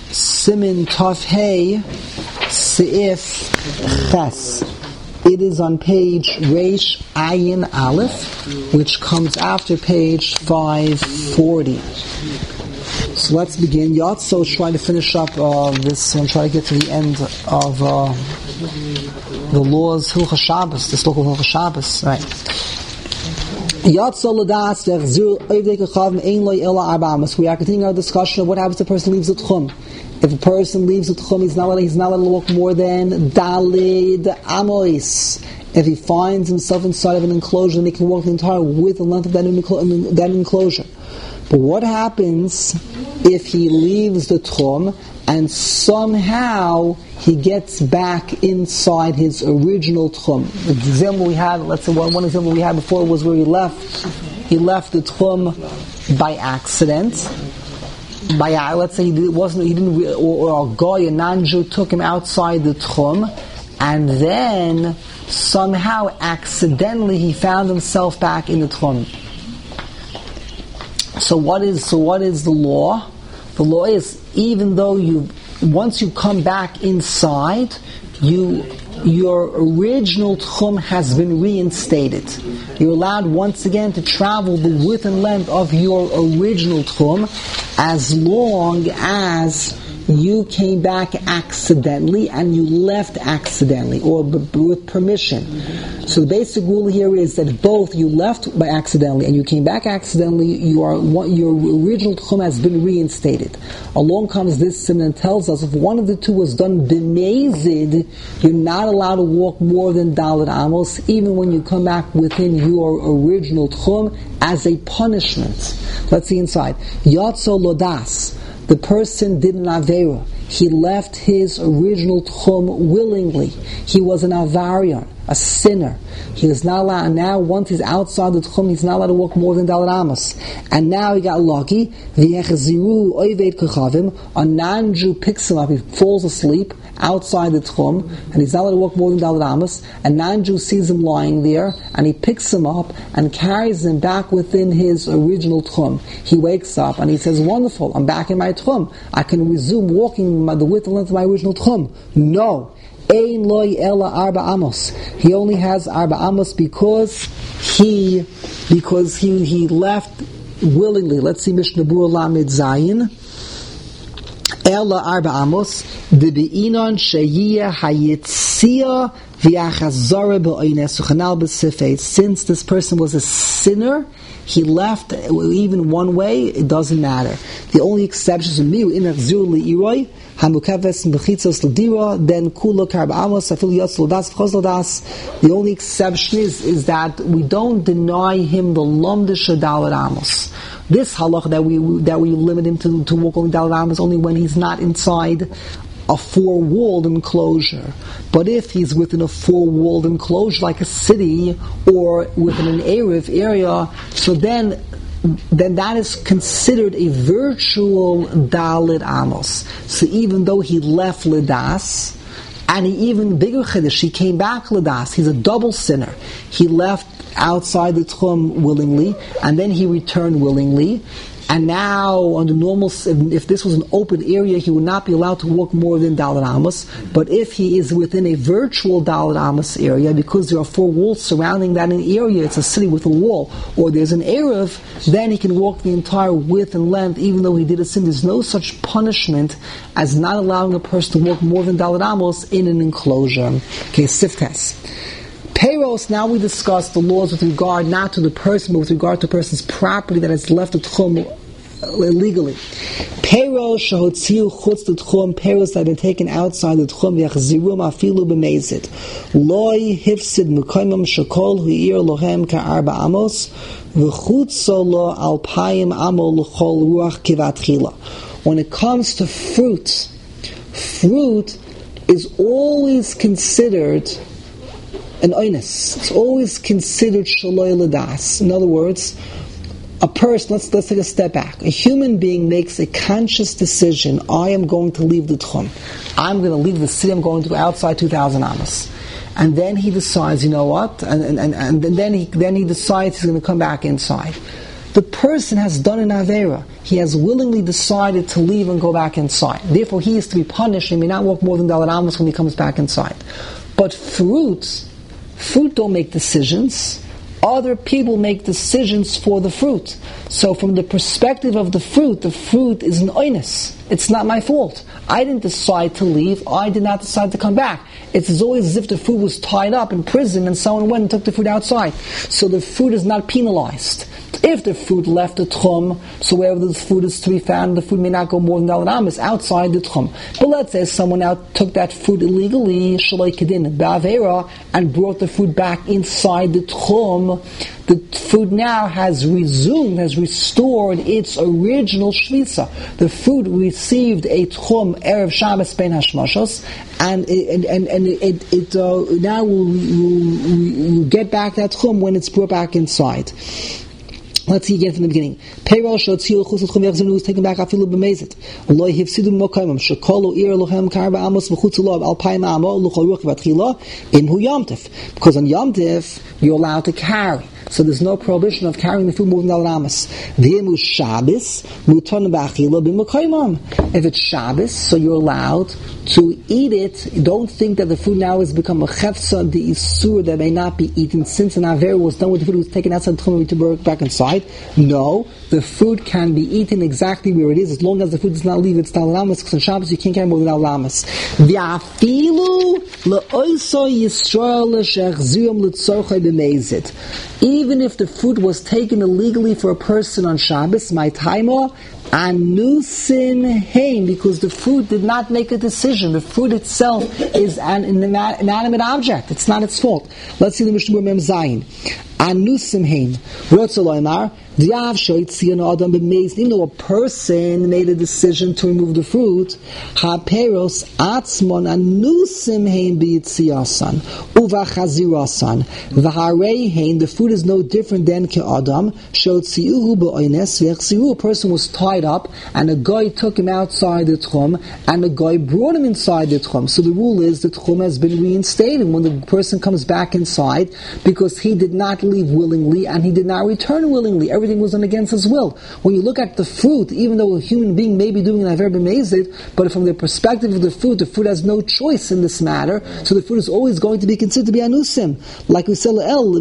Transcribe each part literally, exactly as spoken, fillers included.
Simin Tov Hey Seif Ches. It is on page Reish Ayin Aleph, which comes after page five forty. So let's begin. Yatso trying to finish up uh, this and try to get to the end of uh, the laws Hilchos Shabbos, this local Hilchos Shabbos, right? Yatso Ladas V'Chzir Oivdei Kechav Ein Lo Ela Arba Amos. We are continuing our discussion of what happens if a person leaves the Tchum. If a person leaves the Tchum, he's not allowed, he's not allowed to walk more than Dalid Amos. If he finds himself inside of an enclosure, then he can walk the entire width and length of that enclosure. But what happens if he leaves the Tchum and somehow he gets back inside his original Tchum? The example we had, let's say one, one example we had before was where he left, he left the Tchum by accident. By let's say he did, wasn't, he didn't, or, or a guy, a non-Jew, took him outside the Tchum, and then somehow accidentally he found himself back in the Tchum. So what is so what is the law? The law is, even though you once you come back inside, you your original Tchum has been reinstated. You're allowed once again to travel the width and length of your original Tchum, as long as you came back accidentally and you left accidentally, or b- with permission. So the basic rule here is that both you left by accidentally and you came back accidentally, you are your original Tchum has been reinstated. Along comes this simon and tells us if one of the two was done b'mezid, you're not allowed to walk more than Daled Amos, even when you come back within your original Tchum, as a punishment. Let's see inside. Yatso Lodas. The person did an Aveira. He left his original Tchum willingly. He was an Avarian, a sinner. He is not allowed, and now once he's outside the Tchum, he's not allowed to walk more than Daled Amos. And now he got lucky. V'yechziru oived kechavim. A non-Jew picks him up, he falls asleep outside the Tchum, and he's not allowed to walk more than Daled Amos. A non-Jew sees him lying there, and he picks him up and carries him back within his original Tchum. He wakes up and he says, wonderful, I'm back in my Tchum. I can resume walking the width and length of my original Tchum. No. Ein loy ela arba amos. He only has arba amos because he because he he left willingly. Let's see Mishnah Berurah Lamed Zayin. Ela arba amos de beinon sheyeh hayitzia v'achazara be'oines uchanal b'sifeit. Since this person was a sinner, he left even one way, it doesn't matter. The only exception is miu inachzur li'iroi hamukaves b'chitzos l'dira, then kula karba amos afil yotz l'das v'chos l'das. The only exception is is that we don't deny him the lomdish Daled Amos. This halach that we that we limit him to to walk only Daled Amos only when he's not inside a four-walled enclosure. But if he's within a four-walled enclosure like a city or within an Erev area, so then then that is considered a virtual Daled Amos. So even though he left Ledas, and he even bigger chiddush, he came back Ledas, he's a double sinner. He left outside the Tchum willingly, and then he returned willingly. And now, under normal, if this was an open area, he would not be allowed to walk more than Daled Amos. But if he is within a virtual Daled Amos area, because there are four walls surrounding that area, it's a city with a wall, or there's an Erev, then he can walk the entire width and length, even though he did a sin. There's no such punishment as not allowing a person to walk more than Daled Amos in an enclosure. Okay, Siftes. Peiros, now we discuss the laws with regard not to the person, but with regard to a person's property that has left the Tchum illegally. Peiros shehotziu chutz the Tchum, peiros that have been taken outside the Tchum, yachzirum afilu b'mezid. Loi hifsid mekoimim shekol hu'ir lohem ka'arba amos, v'chutzo lo alpayim amo l'chol ruach kivatchila. When it comes to fruit, fruit is always considered an oines. It's always considered shaloi l'das. In other words, a person, let's let's take a step back. A human being makes a conscious decision, I am going to leave the Tchum. I'm going to leave the city, I'm going to go outside two thousand amos. And then he decides, you know what? And and, and, and then he then he decides he's going to come back inside. The person has done an Avera. He has willingly decided to leave and go back inside. Therefore, he is to be punished. He may not walk more than Dalet Amos when he comes back inside. But fruits, fruit don't make decisions. Other people make decisions for the fruit. So from the perspective of the fruit, the fruit is an oinus. It's not my fault. I didn't decide to leave. I did not decide to come back. It's always as if the fruit was tied up in prison and someone went and took the fruit outside. So the fruit is not penalized. If the fruit left the tchum, so wherever the fruit is to be found, the fruit may not go more than Dalet Amos outside the tchum. But let's say someone out took that fruit illegally, shalai kedin, ba'avera, and brought the fruit back inside the tchum. The fruit now has resumed, has restored its original shvisa. The fruit received a tchum erev Shabbos ben hashmashos, and it, and and, and it, it uh, now will, will, will get back that tchum when it's brought back inside. Let's see again from the beginning. Payroll shotziu chusat chum yachzinu was taken back afilu b'mezit. Lo hifsidu mokaimim shekolu ir lohem karba amos v'chutz lo alpayim amo luchol ruch v'atchila in hu yomtiv. Because on yomtiv you're allowed to carry. So there's no prohibition of carrying the food more than Dalet Amos. V'emu Shabbos muton b'achila b'mokaimim. If it's Shabbos, so you're allowed to eat it. Don't think that the food now has become a chefsa, the isur that may not be eaten. Since an aver was done with the food, it was taken outside the tchum to bring back inside. No, the food can be eaten exactly where it is, as long as the food does not leave its Dalet Amos, because on Shabbos you can't carry more than Dalet Amos. V'afilu le'oiso Yisrael she'achzirum l'tzorchai b'mezit. Even if the food was taken illegally for a person on Shabbos, my timer, anusin hein, because the food did not make a decision. The food itself is an inanimate object. It's not its fault. Let's see the Mishnah Mem Zayin. Anusim hein. Rotzoloimar. Even though a person made a decision to remove the fruit, haperos atzmon anusim hein b'yitziasan uvachazirasan v'harei hein. The food is no different than ke'adam shotziuhu b'oines v'echziru. A person was tied up, and a guy took him outside the tchum, and a guy brought him inside the tchum. So the rule is the tchum has been reinstated when the person comes back inside, because he did not leave willingly and he did not return willingly. Everything was done against his will. When you look at the fruit, even though a human being may be doing an aver b'mezid, but from the perspective of the fruit, the fruit has no choice in this matter, so the fruit is always going to be considered to be anusim. Like we say, el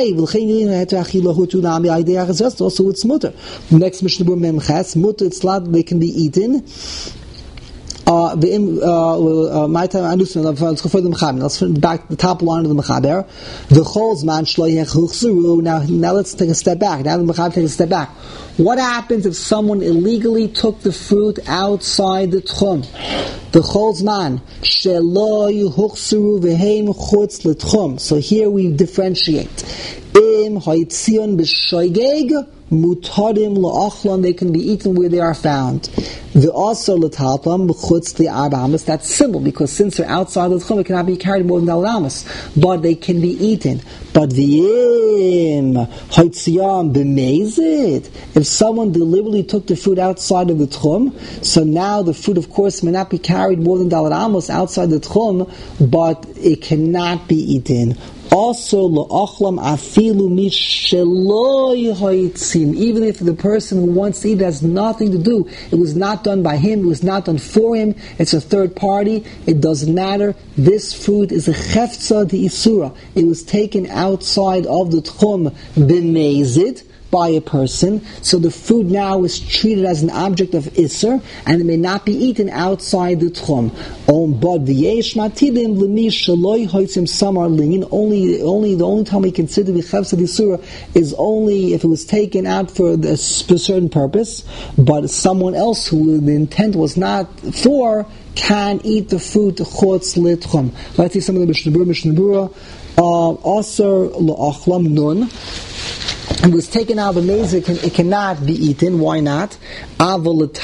also it's mutter. Next Mishnah Memches, mutter it's allowed, they can be eaten. Uh, the uh, my time anusim. Let's back the top line of the mechaber. The cholzman shloyech huchseru. Now, now let's take a step back. Now the mechaber takes a step back. What happens if someone illegally took the fruit outside the tchum? The cholzman shloy huchseru v'heim chutz l'tchum. So here we differentiate. Im ha'itzion b'shoygeg mutarim la'achlan. They can be eaten where they are found. The also l'talpam b'chutz li'arba amos. That's simple, because since they're outside the tchum, it cannot be carried more than Dalet Amos, but they can be eaten. But v'im ha'itzion b'mezid. If someone deliberately took the fruit outside of the tchum, so now the fruit, of course, may not be carried more than Dalet Amos outside the tchum, but it cannot be eaten. Also, la'achlam afilu misheloi ha'itzim. Even if the person who wants to eat has nothing to do, it was not done by him, it was not done for him, it's a third party, it doesn't matter. This food is a chefza de isura. It was taken outside of the tchum b'mezid, by a person, so the food now is treated as an object of Isser, and it may not be eaten outside the Tchum. But the Yesh Matilim L'mi Shaloi Hoitzim Samar Lin. Only, only the only time we consider the Chavsa D'Isura is only if it was taken out for a certain purpose, but someone else who the intent was not for can eat the fruit Chutz L'Tchum. Let's see some of the Mishnah Berurah. Mishnah Berurah, Aser L'Achlam Nun. It was taken out of the maize, it, can, it cannot be eaten. Why not? And that's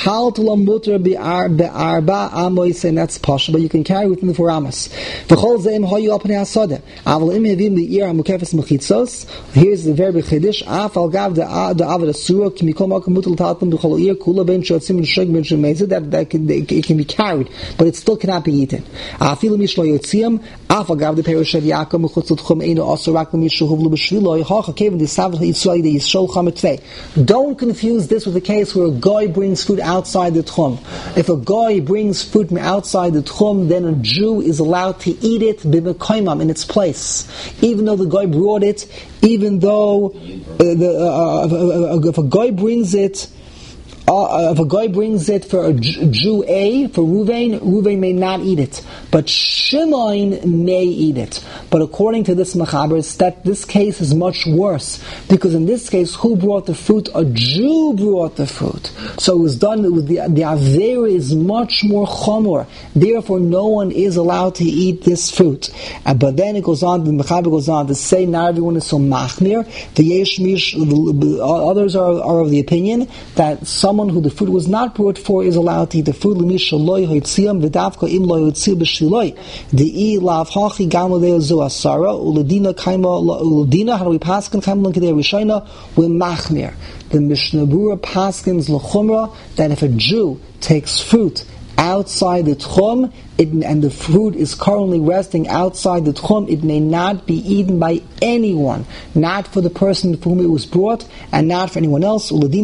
possible, but you can carry within the four amos. Here's the verb chiddush. That, that can, it can be carried, but it still cannot be eaten. Don't confuse this with the case where a guy brings food outside the tchum. If a guy brings food from outside the tchum, then a Jew is allowed to eat it b'mekoymam, in its place. Even though the guy brought it, even though uh, the, uh, if, uh, if a guy brings it, Uh, if a guy brings it for a Jew A, for Ruvain, Ruvain may not eat it, but Shimon may eat it. But according to this Mechaber, that this case is much worse, because in this case, who brought the fruit? A Jew brought the fruit. So it was done with the the Avera is much more chomor. Therefore, no one is allowed to eat this fruit. Uh, but then it goes on. The Mechaber goes on to say, not everyone is so machmir. The Yeshmish, others are, are of the opinion that someone who the food was not brought for is allowed to eat the food. How do we pass with machmir? The Mishnah Berurah paskins l'chumra that if a Jew takes fruit outside the tchum, it, and the fruit is currently resting outside the tchum, it may not be eaten by anyone, not for the person for whom it was brought, and not for anyone else. Okay,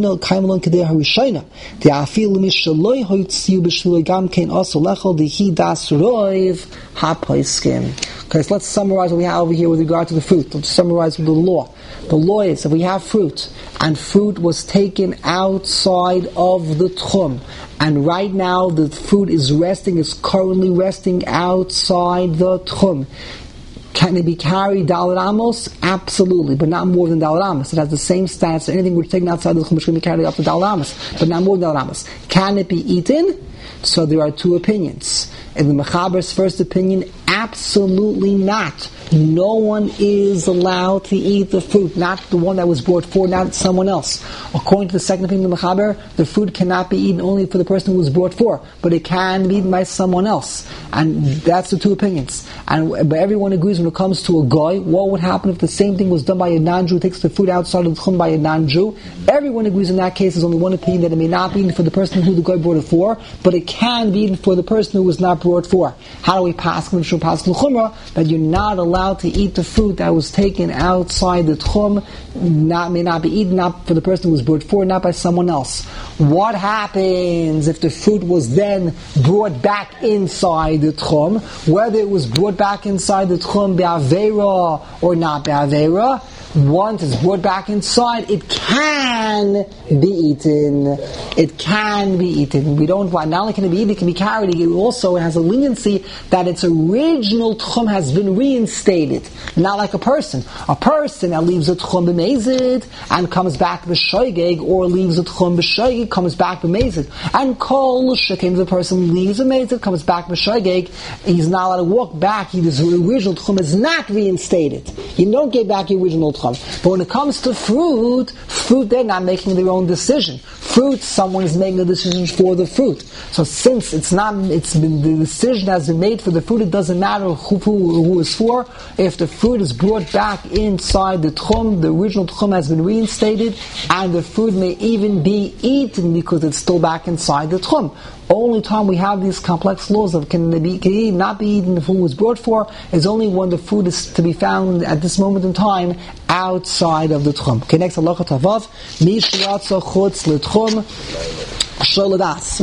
so let's summarize what we have over here with regard to the fruit. Let's summarize with the law. The law is, if we have fruit, and fruit was taken outside of the tchum, and right now the fruit is resting, is currently resting outside the tchum, can it be carried Dalet Amos? Absolutely, but not more than Dalet Amos. It has the same stats. Anything which is taken outside the tchum can be carried up to Dalet Amos, but not more than Dalet Amos. Can it be eaten? So there are two opinions. In the Mechaber's first opinion, absolutely not. No one is allowed to eat the fruit, not the one that was brought for, not someone else. According to the second opinion of the Mechaber, the fruit cannot be eaten only for the person who was brought for, but it can be eaten by someone else. And that's the two opinions. And but everyone agrees when it comes to a guy, what would happen if the same thing was done by a non-Jew, takes the food outside of the tchum by a non-Jew? Everyone agrees in that case. There's only one opinion that it may not be eaten for the person who the guy brought it for, but it can be eaten for the person who was not brought for. How do we pass the pass l'chumra that you're not allowed to eat the fruit that was taken outside the tchum, not may not be eaten, not for the person who was brought for, not by someone else. What happens if the fruit was then brought back inside the tchum, whether it was brought back inside the tchum be'avera or not be'avera? Once it's brought back inside, it can be eaten. It can be eaten. We don't want, not only can it be eaten, it can be carried. It also has a leniency that its original tchum has been reinstated. Not like a person. A person that leaves a tchum b'mezid and comes back b'shoigeg, or leaves a tchum b'shoigeg, comes back b'mezid. And kol shekim, the person leaves b'mezid, comes back b'shoigeg, he's not allowed to walk back. His original tchum is not reinstated. You don't get back your original tchum. But when it comes to fruit, fruit, they're not making their own decision. Fruit, someone is making a decision for the fruit. So since it's not, it's been, the decision has been made for the fruit, it doesn't matter who, who, who is for. If the fruit is brought back inside the tchum, the original tchum has been reinstated, and the fruit may even be eaten because it's still back inside the tchum. Only time we have these complex laws of can they be, can it not be eaten, the food was brought for, is only when the food is to be found at this moment in time outside of the tchum. Okay, next halacha tavav, mi sheyatza chutz l'tchum sholadas.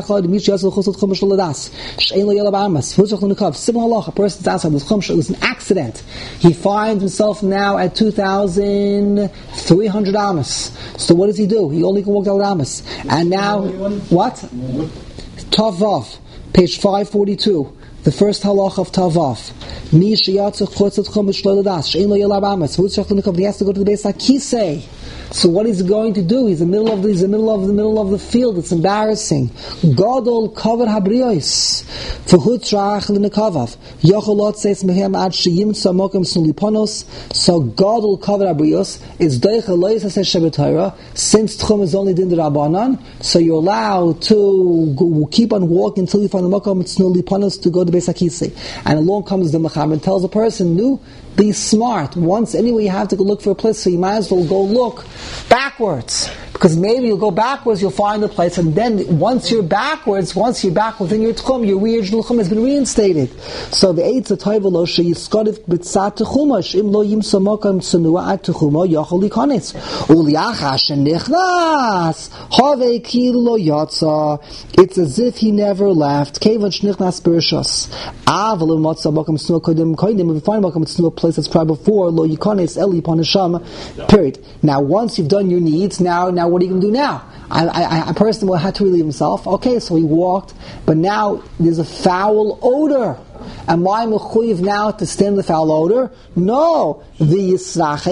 Simple halacha, a person's outside the tchum, it was an accident. He finds himself now at two thousand three hundred amas. So what does he do? He only can walk down amas. And now, what? Tavav, page five forty-two. The first halacha of Tavav. Mi sheyatza chutz l'tchum sholadas. She'ein lo yelav amas. He has to go to the Beis HaKisei. So what is he going to do? He's in the middle of the, he's in the middle of the middle of the field. It's embarrassing. Gadol cover habriyos v'hutrach l'nekavav yocholot says mehem ad sheyimtza mokem snuliponos. So Gadol cover habriyos is doich aloyis aseh shebetayra. Since tchum is only din d'Rabbanan, so you're allowed to go, keep on walking until you find the mokem snuliponos to go to Beis HaKisei. And along comes the Mechaber and tells the person, "No, be smart. Once anyway, you have to go look for a place, so you might as well go look backwards." Because maybe you'll go backwards, you'll find the place, and then once you're backwards, once you're back within your tchum, your original tchum has been reinstated. So the eitz atayva lo sheyiskadif b'tzat tchumash im lo yimsa makam tsunua at tchuma yachol likanis uliacha shenichnas have ki lo yatsa. It's as if he never left. Kevan shnichnas bershas aval matza makam tsunua kodim kodim. If you find makam tsunua a place that's probably before lo yikanis eli panasham. Period. Now once you've done your needs, now now. What are you going to do now? I, I, a person will have to relieve himself. Okay, so he walked, but now there's a foul odor. Am I mechuyev now to stand the foul odor? No. This was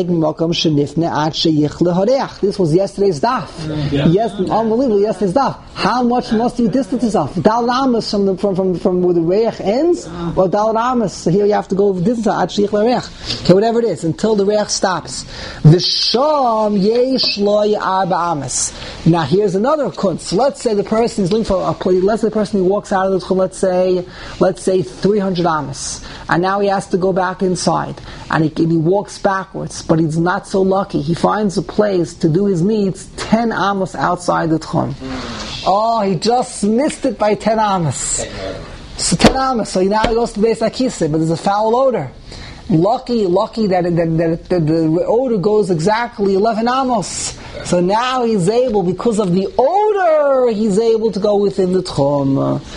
yesterday's daf. Yeah. Yes, unbelievable. Yesterday's daf. How much must you distance yourself? Dal Ramas from the from from from where the reich ends, or Dal Ramas. So here you have to go distance at sheich lereich. Okay, whatever it is, until the reich stops. V'sham yesh loy arba amas. Now here's another kunz. Let's say the person is looking for a place. Let's say the person who walks out of the let's say let's say three hundred amas, and now he has to go back inside, and he, and he walks backwards, but he's not so lucky. He finds a place to do his needs ten amas outside the tchum. Oh, he just missed it by ten amas. So ten amas. So now he goes to Beis HaKisei, but there's a foul odor. Lucky, lucky that, that, that, that the odor goes exactly eleven amos. So now he's able, because of the odor, he's able to go within the tchum.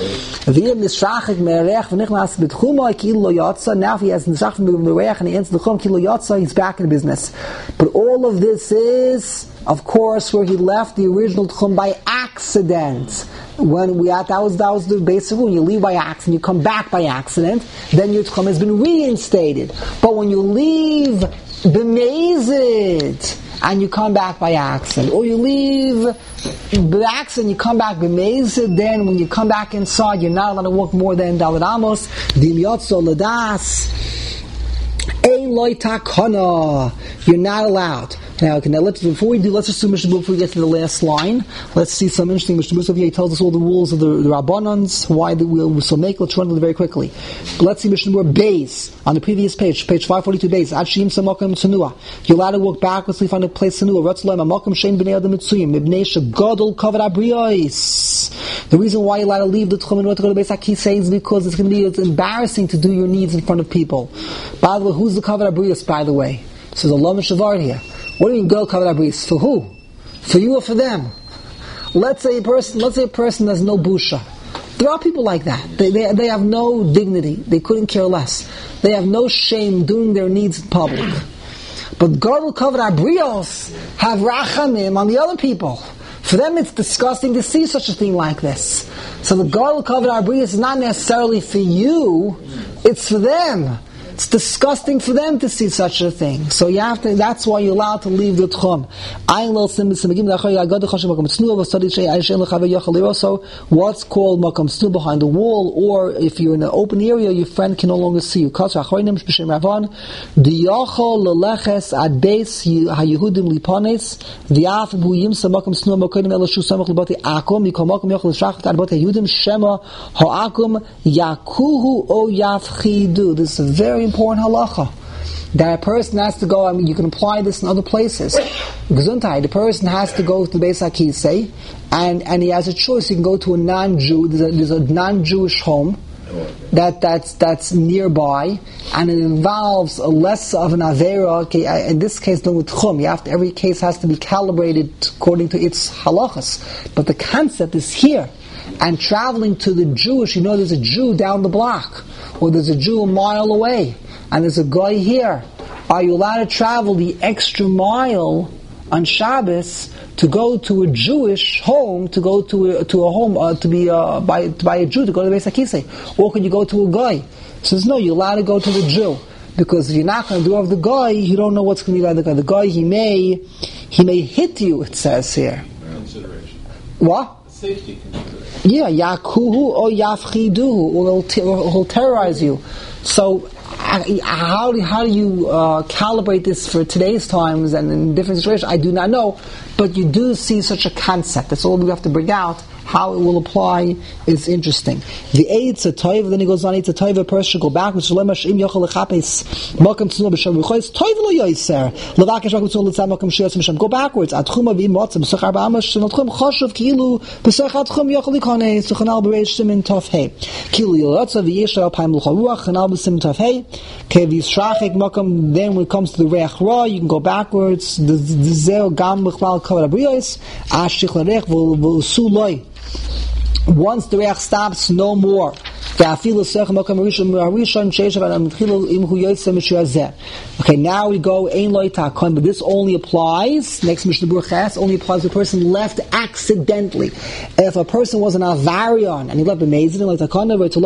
Now if he has nishach from the reich and he enters the tchum, kilo yatsa, he's back in business. But all of this is, of course, where he left the original tchum by accident. When we had, that was that was the basic rule. You leave by accident, you come back by accident, then your tchum has been reinstated. But when you leave b'mezid and you come back by accident, or you leave by accident, you come back b'mezid, then when you come back inside, you're not allowed to walk more than daled amos. Dim yotzo ladas ein loy takana. You're not allowed. Now, okay, now let's, before we do, let's assume Mishnah before we get to the last line. Let's see some interesting Mishnah B'Sov here. He tells us all the rules of the, the Rabbanans, why the, we'll, we'll make. Let's run them very quickly. But let's see Mishnah B'Sov Beis, on the previous page, page five forty-two Beis. Achim Samakam Tsunua. You're allowed to walk backwards to find a place Tsunua. Ratzlaim Amakam Shein B'nei Adam Mitzuyim. Ibnei Shegadol Kavod Abriyos. The reason why you're allowed to leave the Tchum and not to go to Beis HaKisei is because it's going to be it's embarrassing to do your needs in front of people. By the way, who's the Kavod Abriyos, by the way? So there's a Lama Shavar here. What do you mean, girl kavod abris? For who? For you or for them? Let's say a person. Let's say a person has no busha. There are people like that. They, they they have no dignity. They couldn't care less. They have no shame doing their needs in public. But girl kavod abrios have rachamim on the other people. For them, it's disgusting to see such a thing like this. So the girl kavod abrios is not necessarily for you; it's for them. It's disgusting for them to see such a thing. So you have to, that's why you're allowed to leave the tchum. So what's called makam tznu behind the wall, or if you're in an open area, your friend can no longer see you. This is a very important halacha. That a person has to go, I mean, you can apply this in other places. Gesundheit, the person has to go to the Beis HaKisei, and, and he has a choice. He can go to a non-Jew, there's a, there's a non-Jewish home that, that's, that's nearby, and it involves a less of an Avera. Okay, in this case, no with Chum. You have to, every case has to be calibrated according to its halachas. But the concept is here. And traveling to the Jewish, you know there's a Jew down the block, or there's a Jew a mile away, and there's a guy here. Are you allowed to travel the extra mile on Shabbos to go to a Jewish home, to go to a, to a home, uh, to be uh, by, to by a Jew, to go to the Beis HaKisei? Or could you go to a guy? He says, no, you're allowed to go to the Jew. Because if you're not going to do it with the guy, you don't know what's going to be by the guy. The guy, he may, he may hit you, it says here. Consideration. What? Safety consideration. Yeah, yakuhu or yafchiduhu, or he'll, he'll terrorize you. So, how do how do you uh, calibrate this for today's times and in different situations? I do not know, but you do see such a concept. That's all we have to bring out how it will apply is interesting. The Eitz Toiv, then he goes on, Eitz Toiv, a person should go back, which is Lemash Im Yochel Lechapes, Malkam Tznu B'Shem V'chois, Toiv Lo Yoiser, Levakesh Malkam Tznu L'tzad Malkam Shias Misham. Go backwards. Atchuma V'im Motzim, B'Sech Arba Amos, Shenotchum Choshev Kilu, B'Sech Atchum Yochel Likonei, Suchanal B'Reish Simin Tov Hei. Kilu Yolotza V'Yesh Alpaim L'Chol Ruach, Chanal B'Sim Tov Hei. Ke V'Yishrachik Malkam, then when it comes to the Reach Ra, you can go backwards. The Zeo Gam B'Chlal Kavod Abriyos, Ashich L'Reich V'Usu Loi. Once the Reach stops, no more. Okay, now we go Ein Lo Takon, but this only applies, next Mishnah Berurah Ches, only applies to a person left accidentally. If a person was an Avarion and he left B'Mezid, like Takon,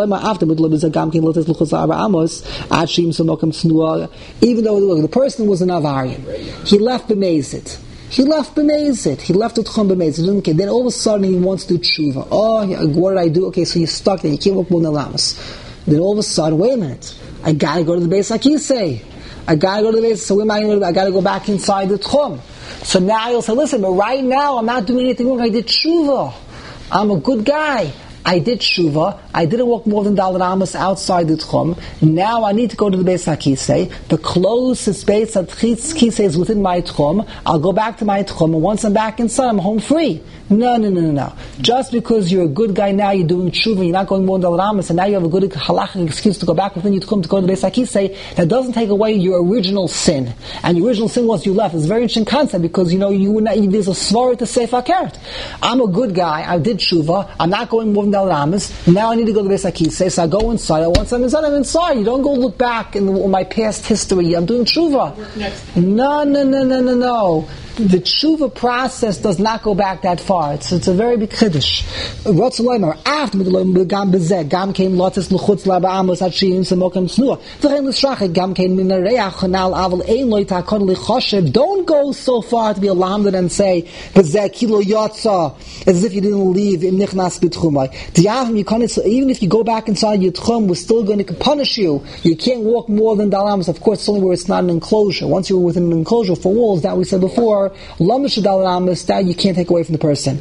even though look, the person was an Avarion, he left B'Mezid. He left B'Mezid. He left Utchum B'Mezid. Okay, then all of a sudden he wants to do tshuva. Oh, what did I do? Okay, so you're stuck there. You can't walk more than Lamas. Then all of a sudden, wait a minute. I gotta go to the Beis HaKisei. I gotta go to the Beis. So where am I going to go? I gotta go back inside the Tchum. So now you'll say, listen, but right now I'm not doing anything wrong. I did tshuva. I'm a good guy. I did tshuva. I didn't walk more than Daled Amos outside the Tchum. Now I need to go to the Beis HaKisei. The closest Beis HaKisei is within my Tchum. I'll go back to my Tchum, and once I'm back inside, I'm home free. No, no, no, no, no. Just because you're a good guy now, you're doing tshuva, you're not going more than Daled Amos, and now you have a good halachic excuse to go back within your Tchum to go to the Beis HaKisei, that doesn't take away your original sin. And your original sin was you left. It's a very interesting concept, because, you know, you were not, there's a svara to say fakert. I'm a good guy, I did tshuva, I'm not going more than Daled Amos, now I need to go to the Beis HaKisei, so I go inside, once I'm inside, I'm inside. You don't go look back in, the, in my past history, I'm doing tshuva. No, no, no, no, no, no. The tshuva process does not go back that far. It's, it's a very big chiddush. After the gam bezeh, gam came lotzes l'chutz laba amos ha'shiyim semokam tznuah. V'chein l'shrachik gam came min ha'reach chanal aval ein lo yitakon lichoshev. Don't go so far to be alarmed and say bezeh kilo yotza, as if you didn't leave in nichnas b'tchumai. Diavim, you can't. Even if you go back inside your tchum, we're still going to punish you. You can't walk more than Daled Amos. Of course, it's only where it's not an enclosure. Once you're within an enclosure for walls, that we said before. That you can't take away from the person.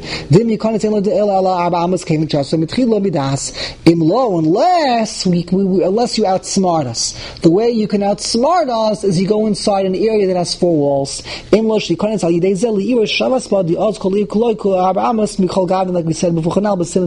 Unless we, we, unless you outsmart us. The way you can outsmart us is you go inside an area that has four walls. Like we said before.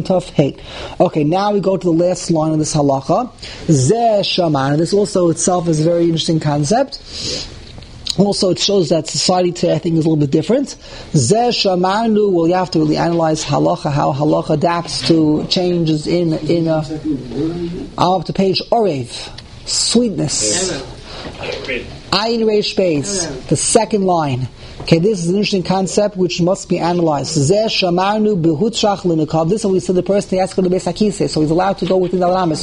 Okay, now we go to the last line of this halacha. This also itself is a very interesting concept. Also, it shows that society today, I think, is a little bit different. Zeh shamarnu, well, you have to really analyze halacha, how halacha adapts to changes in, in a, I'm up to page Orev, sweetness. Ayin Reish Beis, the second line. Okay, this is an interesting concept which must be analyzed. Zeh shamarnu behutzrach l'nekav. This is what we said the person he has to go to Beis HaKisei, so he's allowed to go within Daled Amos.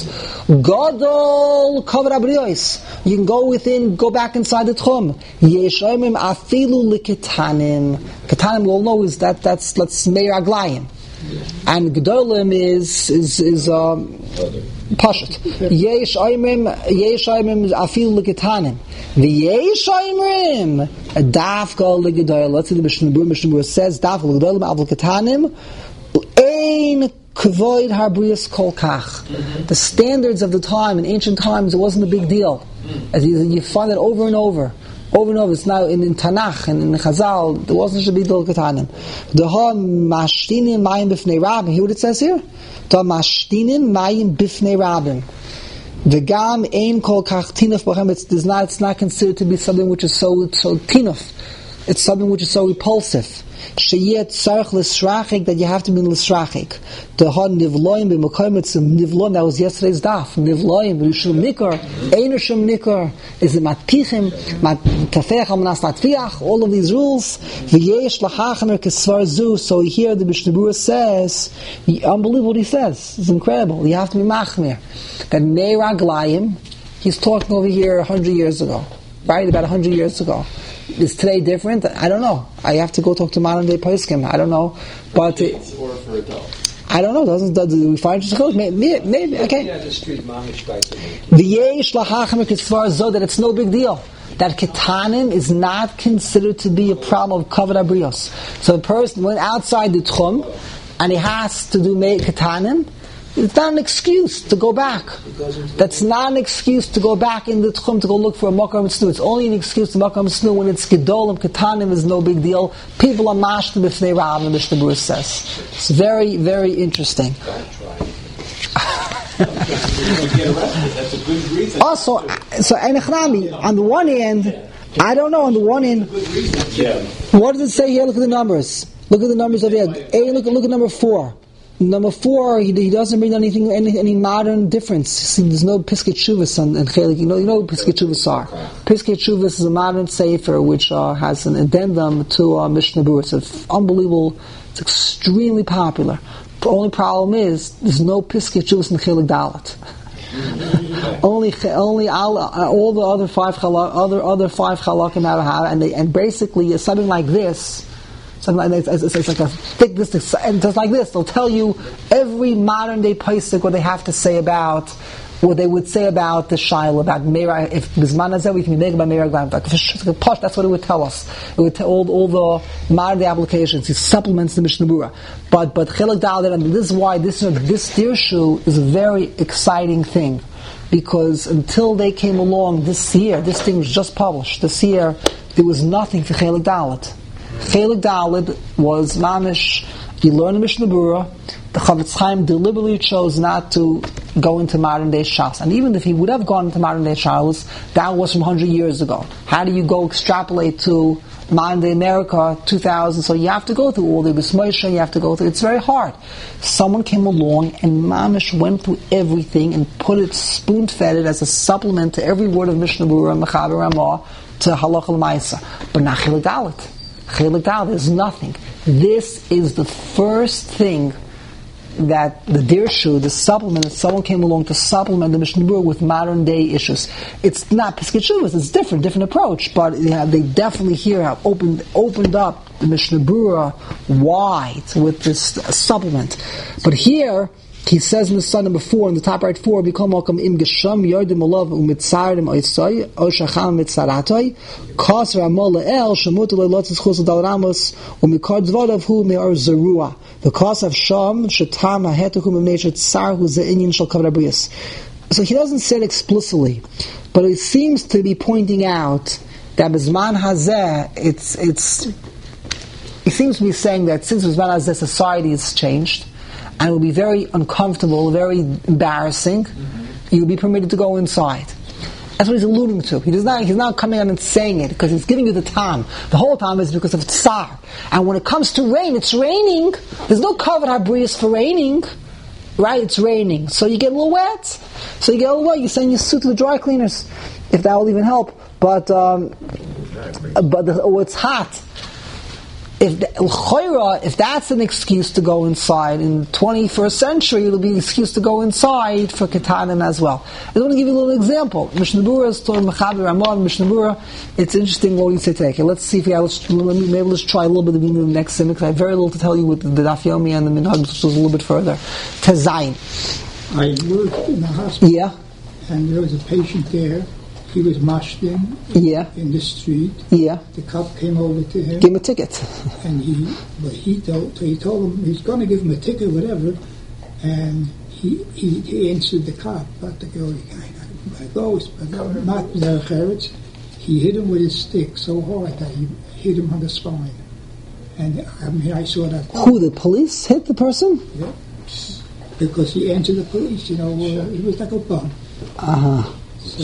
Gadol kavod abriyos. You can go within, go back inside the tchum. Yeshayim afilu liketanim. Ketanim we all know is that that's let's meir aglayim, and gedolim is is is um. Pashat. Yesh aimrim, yesh aimrim afil leketanim. V'yesh aimrim dafka legedolim. Let's see the Mishnah Berurah. Mishnah Berurah says dafka legedolim avil ketanim ein kvoid harbrius kol kach. The standards of the time in ancient times, it wasn't a big deal. As you, you find it over and over. Over and over, it's now in, in Tanakh and in, in Chazal, there wasn't such a big deal ketanim. The ha mashtinim mayim b'fnei rabim. Hear what it says here? The mashtinim mayim b'fnei rabim. The gam ein kol kach tinuf b'chem. It's not. It's not considered to be something which is so so tinuf. It's something which is so repulsive. Sheyet tzarich l'srachik, that you have to be l'srachik. The ha nivloim b'makom. It's nivloim. That was yesterday's daf. Nivloim v'yishum nikar. Ein yishum nikar. Is it matpichim? Matafech amanas latfiach. All of these rules. V'yesh lachachamer kesvar zu. So here the Mishnah Berurah says, unbelievable what he says. It's incredible. You have to be machmir. That meir aglayim. He's talking over here a hundred years ago. Right, about a hundred years ago. Is today different? I don't know. I have to go talk to modern day poskim. I don't know, but for kids or for adults. I don't know. Doesn't do we find just maybe, maybe okay. The yesh lahachem kesvar zo, that it's no big deal. That ketanim is not considered to be a problem of kavod abrios. So the person went outside the tchum. and he has to do Meir Ketanim, it's not an excuse to go back. That's not an excuse to go back in the Tchum to go look for a Makam Snu. It's only an excuse to Makam Snu when it's Gedolim, Ketanim is no big deal. People are mashtim if they Rav, the Mishnah Berurah says. It's very, very interesting. Also, so Enechnami, on the one hand, I don't know, on the one hand, what does it say here? Look at the numbers. Look at the numbers of it. A, look, look at number four. Number four, he, he doesn't bring anything, any, any modern difference. See, there's no Piskei Teshuvos on and Chelik. You know, you know what Piskei Teshuvos are. Piskei Teshuvos is a modern sefer which uh, has an addendum to uh, Mishnah Berurah. It's unbelievable. It's extremely popular. The only problem is there's no Piskei Teshuvos in Chelik Dalet. only, only all, uh, all the other five chalak, other other five halakim have it, and they and basically it's something like this. Something like it's, it's, it's like a thick this, and just like this, they'll tell you every modern day pasuk what they have to say about, what they would say about the shaila, about Meir. If Bisman Hazeh we can be making about Meir Aglam, like that's what it would tell us. It would tell all, all the modern day applications. It supplements the Mishnah Berurah. But but Chelik Dalet, and this is why this this dirshu is a very exciting thing, because until they came along this year, this thing was just published. This year there was nothing for Chelik Dalet. Chelik Dalet was mamish. You learn the Mishnah Berurah. The Chavetz Chaim deliberately chose not to go into modern day shas, and even if he would have gone into modern day shas, that was from one hundred years ago. How do you go extrapolate to modern day America, two thousand? So you have to go through all the Bismoshe. You have to go through. It's very hard. Someone came along and mamish went through everything and put it, spoon fed it as a supplement to every word of Mishnah Berurah, Mechaber Ramah, to Halach L'Maisa, but not Chelik Dalet. Chelik Dalet is nothing. This is the first thing that the dirshu, the supplement, that someone came along to supplement the Mishnah Berurah with modern day issues. It's not Piskei Teshuvos, it's different, different approach, but yeah, they definitely here have opened opened up the Mishnah Berurah wide with this uh, supplement. But here, he says in the sun number four, in the top right four, become welcome im gesham yardim olav umitzardim oisai o shacham mitzaratoi kas ramol el shemut lelotzes chus dal ramos umikar dvodav hu me'ar zerua the kas of sham shetam ha'hetukum of nature tsar hu ze'inyin shal kavod habriyos. So he doesn't say it explicitly, but it seems to be pointing out that Bizman Hazeh, it's it's it seems to be saying that since Bizman Hazeh society has changed, and it will be very uncomfortable, very embarrassing, mm-hmm. you'll be permitted to go inside. That's what he's alluding to. He does not, he's not coming out and saying it, because he's giving you the time. The whole time is because of tsar. And when it comes to rain, it's raining. There's no kavod habriyos for raining. Right? It's raining. So you get a little wet. So you get a little wet. You send your suit to the dry cleaners, if that will even help. But, um, but the, oh, it's hot. If the, if that's an excuse to go inside, in the twenty-first century it'll be an excuse to go inside for Ketanim as well. I want to give you a little example. Mishnah Berurah is told Mechaber Ramah, Mishnah Berurah. It's interesting what we say today. Okay, let's see if we have, let's, maybe let's try a little bit of the next sim, because I have very little to tell you with the Daf Yomi and the Minhag, which was a little bit further. Tezayin. I worked in the hospital. Yeah. And there was a patient there. He was mashed in, yeah. in the street. Yeah. The cop came over to him. Give him a ticket. And he, but he told, so he told him he's going to give him a ticket, whatever. And he he, he answered the cop, but the girl, by ghost, but not the Cheretz. He hit him with his stick so hard that he hit him on the spine. And I mean, I saw that. Who, the police hit the person? Yeah. Because he answered the police, you know, uh, he was like a bum. Uh huh.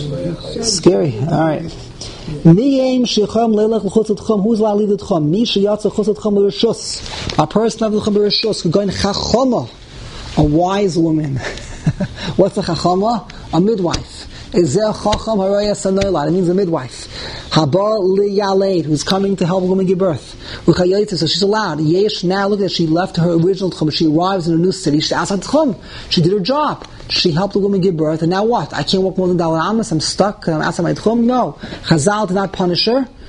Scary. All right. Who's allowed to leave the tchum? Mi sheyatza chutz tchum b'rishus. A person of the tchum b'rishus going chachama, a wise woman. What's a chachama? A midwife. Ezeh chacham haraya sanoyla. It means a midwife. Haba liyaleid, who's coming to help a woman give birth. Uchayayitza, so she's allowed. Yesh, now look at she left her original tchum. She arrives in a new city. She's outside tchum. She did her job. She helped the woman give birth, and now what? I can't walk more than Dalai Amas, I'm stuck, I'm outside my tchum? No. Chazal did not punish her.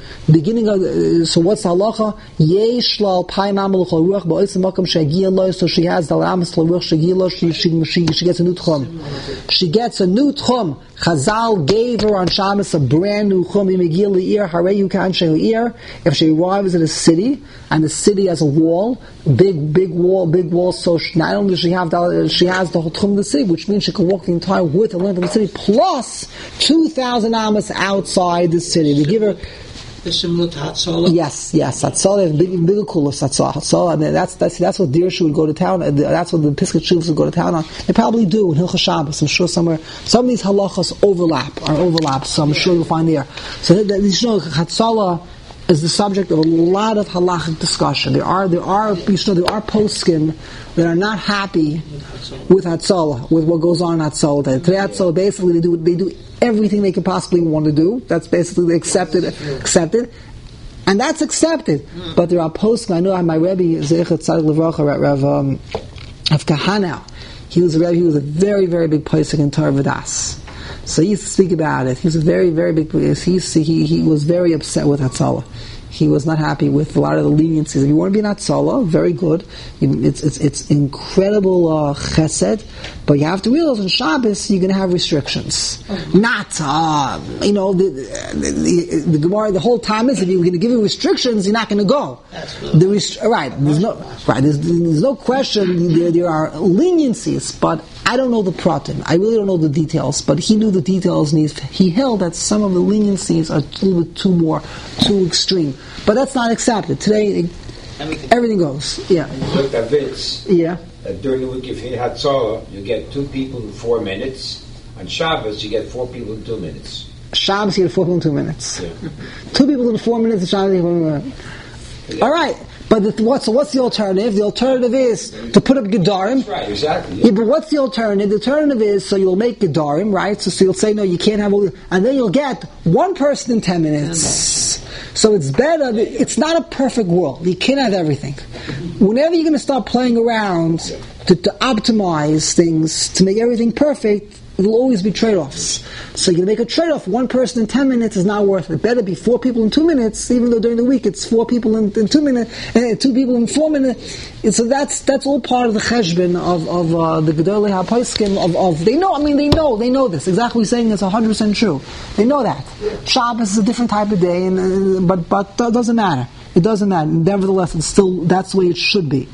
beginning of, uh, so what's the halacha? Yesh lal payim amal l'chol ruach ba'osim makam she'agiya lo, so she has dal amas l'ruach she'agiya lo, she, she, she, she gets a new tchum. She gets a new tchum. Chazal gave her on Shabbos a brand new tchum, imegil li'ir, hareyu kan she'li'ir. If she arrives at a city, and the city has a wall, big, big wall, big wall, so she, not only does she have the, she has the whole tchum of the city, which means she can walk the entire width and length of the city, plus two thousand amas outside the city. They give her similar to Hatzalah? Yes, yes. Hatzalah is big, bigger coolest. Hatzalah. Hatzalah. I mean, that's that's that's what Dirshu would go to town. That's what the Pesach Shuvas would go to town on. They probably do in Hilchos Shabbos. I'm sure somewhere. Some of these halachas overlap, are overlap. So I'm sure you'll find there. So that, that, you know, Hatzalah is the subject of a lot of halachic discussion. There are there are you know there are poskim that are not happy with Hatzalah, with what goes on in Hatzalah. Today Hatzalah basically they do they do everything they could possibly want to do. That's basically they accepted accepted. And that's accepted. But there are poskim. I know my Rebbe Zeichet Tzadik Levracha, Rav um, of Kahana. He was a Rebbe, he was a very, very big posik in Torah V'das. So he used to speak about it. He was a very, very big. He used to, he he was very upset with Hatzalah. He was not happy with a lot of the leniencies. If you want to be an Hatzalah, very good. It's it's it's incredible uh, chesed, but you have to realize on Shabbos you're going to have restrictions. Mm-hmm. Not uh, you know the the, the, the Gemara. The whole time is if you're going to give you restrictions, you're not going to go. The rest, right? There's no right. There's, there's no question. There, there are leniencies, but I don't know the pratim. I really don't know the details, but he knew the details, and he's, he held that some of the leniencies are a little bit too more, too extreme. But that's not accepted. Today, everything, everything goes. Yeah. And you looked at Vince. Yeah. That during the week, if you had Hatzalah, you get two people in four minutes. On Shabbos, you get four people in two minutes. Shabbos, you get four people in two minutes. Yeah. Two people in four minutes, and Shabbos, you get one minute. Yeah. All right. But the, what's, so what's the alternative? The alternative is to put up Gedarim. That's right, exactly. Yeah. Yeah, but what's the alternative? The alternative is, so you'll make Gedarim, right? So, so you'll say, no, you can't have all the, and then you'll get one person in ten minutes. So it's better, it's not a perfect world. You can't have everything. Whenever you're going to start playing around to, to optimize things, to make everything perfect, there will always be trade-offs. So you're going to make a trade-off. One person in ten minutes is not worth it. Better be four people in two minutes, even though during the week it's four people in, in two minutes, and two people in four minutes. And so that's that's all part of the cheshbon of of uh, the Gedolei HaPoskim of of they know. I mean, they know they know this. Exactly what you're saying is one hundred percent true. They know that Shabbos is a different type of day, and uh, but but it doesn't matter. It doesn't matter. Nevertheless, it's still that's the way it should be.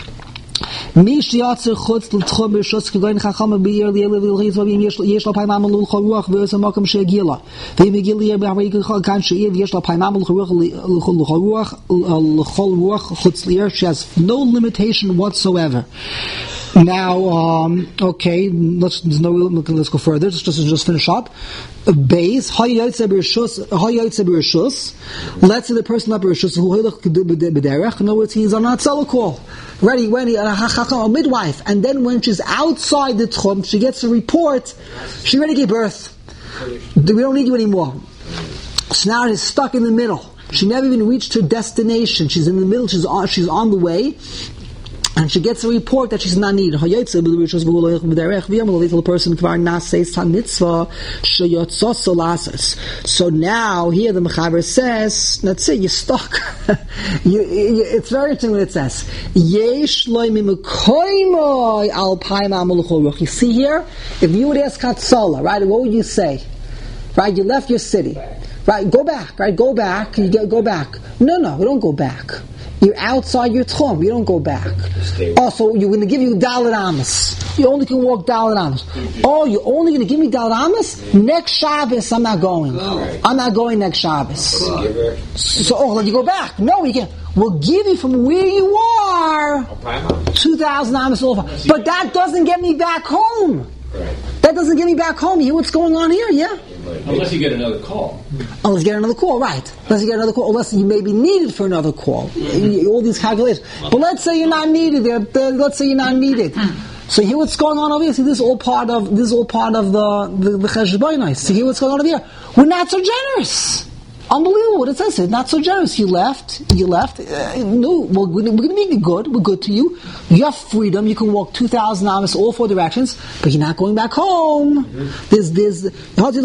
Mish yatzer chutz l'tchum b'rishos k'goyin chacham b'yir li'el v'ilchis v'yim yesh lo payim amal l'chol ruach v'yosem makam she'egila v'yim egil li'er b'havei kan she'ir v'yesh lo payim amal l'chol ruach l'chol ruach chutz li'er. She has no limitation whatsoever. Now, um, okay, let's there's no let's go further. Let's just just finish up. Base hayotze b'rishus hayotze b'rishus. Let's say the person not b'rishus who hilach b'derech. In other words, he's on a tzala call. Ready when he, a midwife, and then when she's outside the tchum, she gets a report. She already gave birth. We don't need you anymore. So now she's stuck in the middle. She never even reached her destination. She's in the middle. She's on. She's on the way. And she gets a report that she's not needed. So now here the Mechaber says, that's it, you're stuck. you, you, it's very interesting what it says. You see here, if you would ask Hatzalah, right, what would you say? Right, you left your city. Right, go back, right, go back, you get, go back. No, no, we don't go back. You're outside your tchum. You don't go back. Also, you're going to give you Dalet Amos. You only can walk Dalet Amos. Oh, you're only going to give me Dalet Amos? Next Shabbos, I'm not going. I'm not going next Shabbos. So, oh, let you go back. No, you can't. We'll give you from where you are two thousand Amos over. But that doesn't get me back home. That doesn't get me back home. You hear what's going on here, yeah? Unless you get another call. Unless you get another call, right. Unless you get another call, unless you may be needed for another call. All these calculations. But let's say you're not needed. Let's say you're not needed. So here what's going on over here. See, this is all part of this is all part of the the, the cheshbonai. See here what's going on over here. We're not so generous. Unbelievable what it says here. Not so generous. You left. You left. Uh, no, we're, we're going to make you good. We're good to you. You have freedom. You can walk two thousand amas all four directions, but you're not going back home. Mm-hmm. There's, there's, the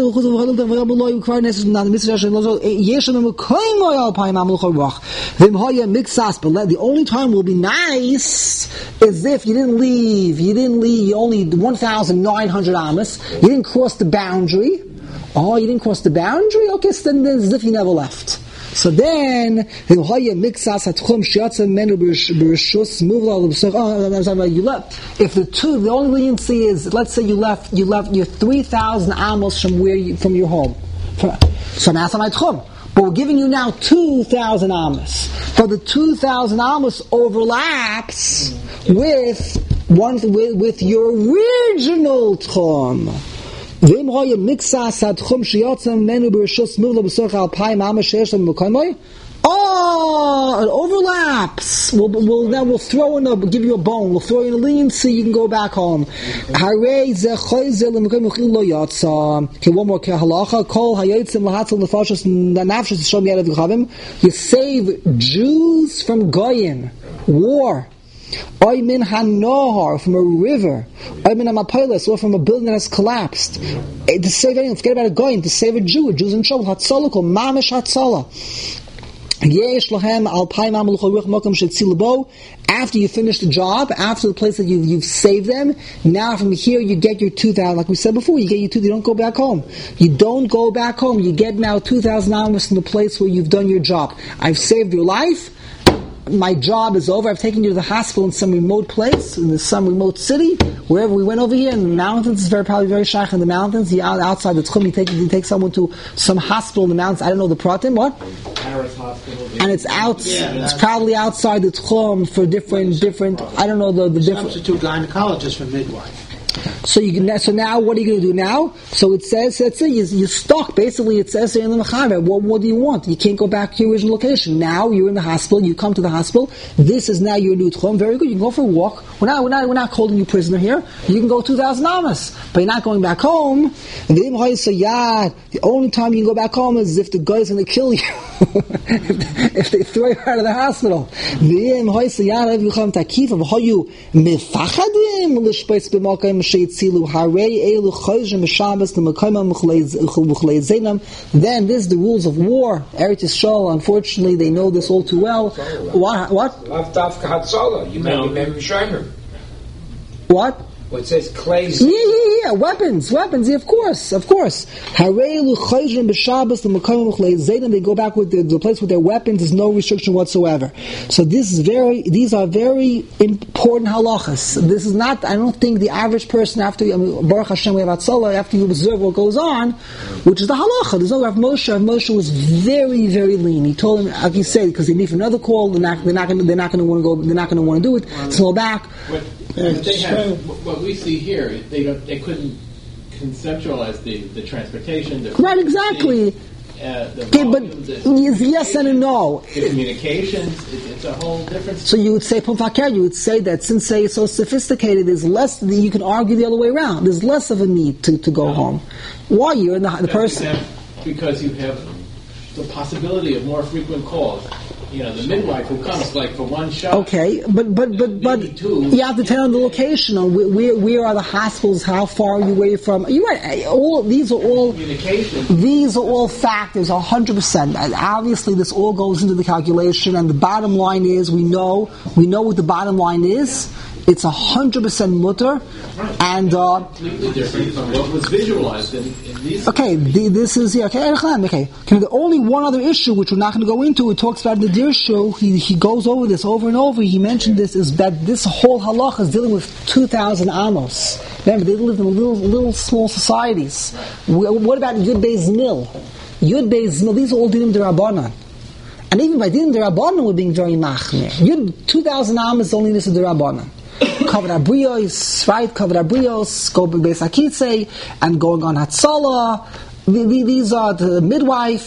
only time will be nice is if you didn't leave. You didn't leave. You only one thousand nine hundred amas. You didn't cross the boundary. Oh, you didn't cross the boundary? Okay, so then it's as if you never left. So then, if the two, the only leniency is, let's say you left, you left, you're three thousand amos from where you, from your home. So now it's my tchum. But we're giving you now two thousand amos. But the two thousand amos overlaps with one, with, with your original tchum. Oh, it overlaps. We'll, we'll now we'll throw in a give you a bone. We'll throw in a leniency. You can go back home. Okay, one more halacha. You save Jews from goyim, war. Oy min hanohar, from a river. Oy min hamapilas, or from a building that has collapsed. To save anyone, forget about a goyim, to save a Jew, a Jew's in trouble. Hatzalah kol mamish hatzalah. Yesh lahem alpayim amaluchol ruch mokum shetzilabo. After you finish the job, after the place that you've, you've saved them, now from here you get your two thousand. Like we said before, you get your two. You don't go back home. You don't go back home. You get now two thousand dollars from the place where you've done your job. I've saved your life. My job is over. I've taken you to the hospital in some remote place, in some remote city, wherever we went over here in the mountains. It's very probably very shaykh in the mountains. You out, outside the tchum, you take you take someone to some hospital in the mountains. I don't know the pratim. What? Paris Hospital. And it's out. Yeah, it's probably outside the tchum for different different. I don't know the the different. Substitute gynecologist for midwife. So you can, so now what are you going to do now? So it says that's it. You're stuck. Basically, it says in the mechaber. What, what do you want? You can't go back to your original location. Now you're in the hospital. You come to the hospital. This is now your new tchum. Very good. You can go for a walk. We're not we're not we're not holding you prisoner here. You can go two thousand amas, but you're not going back home. And the only time you can go back home is if the guy's going to kill you. if, if they throw you out of the hospital. Then this is the rules of war. Eretz Yisrael, unfortunately, they know this all too well. What? What? You remember Shomer. What? Well, it says clays. Yeah, yeah, yeah. Weapons, weapons. Yeah, of course, of course. They go back with the, the place with their weapons. There's no restriction whatsoever. So this is very. These are very important halachas. This is not. I don't think the average person after I mean, Baruch Hashem we have Hatzalah, after you observe what goes on, which is the halacha. There's no Rav Moshe. Rav Moshe was very, very lean. He told him, like he said, because they need for another call. They're not. They're not going. They're not going to want to go. They're not going to want to do it. So go back. What, what they have, what we see here, they don't. They couldn't conceptualize the, the transportation. The right, exactly. The, uh, the okay, volume, but the yes and a no. The communications, it, it's a whole different. So you would say, Pumfaker, you would say that since they are so sophisticated, there's less. You can argue the other way around. There's less of a need to, to go no. home. Why you're in the, the person? Because you have the possibility of more frequent calls. You know, the midwife who comes like for one shot. Okay, but but but but two. You have to tell them the location on where where are the hospitals, how far are you away from. You're right. All these are all communication. These are all factors, a hundred percent. Obviously, this all goes into the calculation, and the bottom line is we know we know what the bottom line is. It's a hundred percent mutter, and uh, completely different from what was visualized in, in these. Okay, the, this is yeah. Okay, okay. Okay, the only one other issue which we're not going to go into. It talks about in the Dir show. He he goes over this over and over. He mentioned this is that this whole halacha is dealing with two thousand amos. Remember, they live in little little small societies. What about Yud Beis Nil? Yud Beis Nil. These are all dinim d'Rabbanan. And even by dinim d'Rabbanan, we're being very machmir. Yud two thousand amos only this is d'Rabbanan. Covered abrios, right? Covered abrios, go beis hakitze, and going on hatzalah. These are the midwife.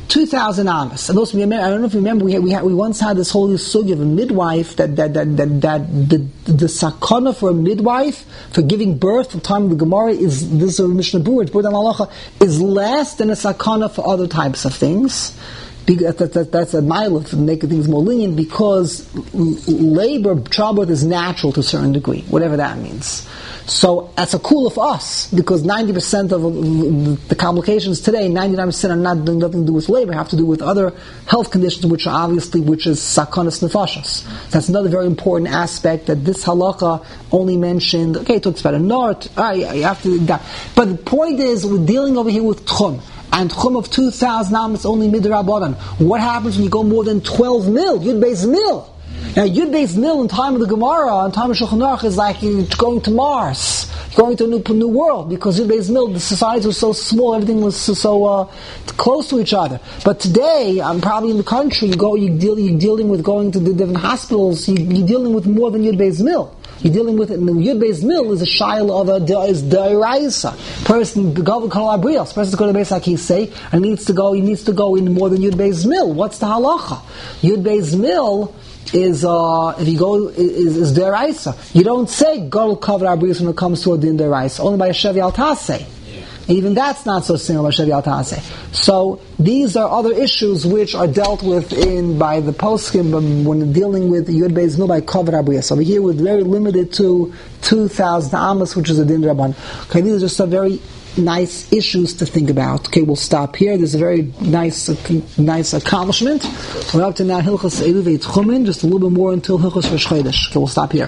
two thousand amas. And those, I don't know if you remember, we had, we, had, we once had this whole sugya of a midwife that that that that, that the the sakana for a midwife for giving birth from the time of the Gemara is this is a Mishnah Berurah, it's Berurah and Halacha, is less than a sakana for other types of things. That, that, that, that's a mile to make things more lenient because labor, childbirth is natural to a certain degree, whatever that means. So that's a cool of us because ninety percent of the complications today, ninety-nine percent are not doing nothing to do with labor, have to do with other health conditions, which are obviously, which is sakanas nefashos. That's another very important aspect that this halakha only mentioned. Okay, it talks about a nort. Ah, yeah, you have to. That. But the point is, we're dealing over here with tchum. And tchum of two thousand am is only midrabanan. What happens when you go more than twelve mil? Yud Beis mil. Now, Yud Beis mil in time of the Gemara, in time of Shulchan Aruch, is like you're going to Mars, going to a new, new world, because Yud Beis mil, the societies were so small, everything was so, so uh, close to each other. But today, I'm probably in the country, you go, you deal, you're dealing with going to the different hospitals, you, you're dealing with more than Yud Beis mil. You're dealing with it. And the Yud Beis mil is a shaila of a is da'iraisa. Person go to Kalabrios. Person go to Beis Hakisei and needs to go. He needs to go in more than Yud Beis mil. What's the halacha? Yud Beis mil is uh, if you go is, is da'iraisa. You don't say go to Kalabrios when it comes to a din da'iraisa. Only by a shevi al tasei. Even that's not so similar to Shevi al Taseh. So these are other issues which are dealt with in by the poskim when dealing with Yud Beis Mil by Kavod Abriyas. Over here we're very limited to two thousand Amos, which is a din rabban. Okay, these are just some very nice issues to think about. Okay, we'll stop here. There's a very nice, uh, nice accomplishment. We're up to now Hilchos Eluvei Tchumen, just a little bit more until Hilchos Rosh Chodesh. Okay, we'll stop here.